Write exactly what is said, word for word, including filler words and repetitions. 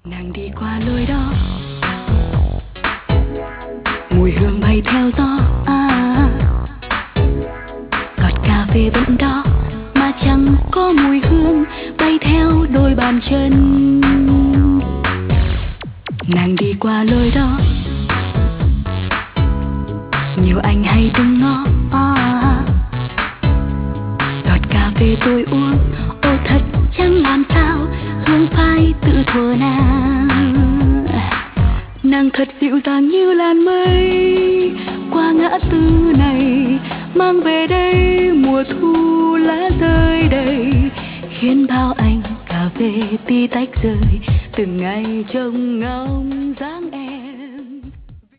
Nàng đi qua lối đó, mùi hương bay theo gió. À, cọt cà phê vẫn đó mà chẳng có mùi hương bay theo đôi bàn chân. Nàng đi qua lối đó, nhiều anh hay đứng ngó. À, cọt cà phê tôi uống, ô thật chẳng làm sao hương phai tự thuở nàng. Nàng thật dịu dàng như làn mây qua ngã tư này, mang về đây mùa thu lá rơi đầy, khiến bao anh cà phê tí tách rơi từng ngày trông ngóng dáng em.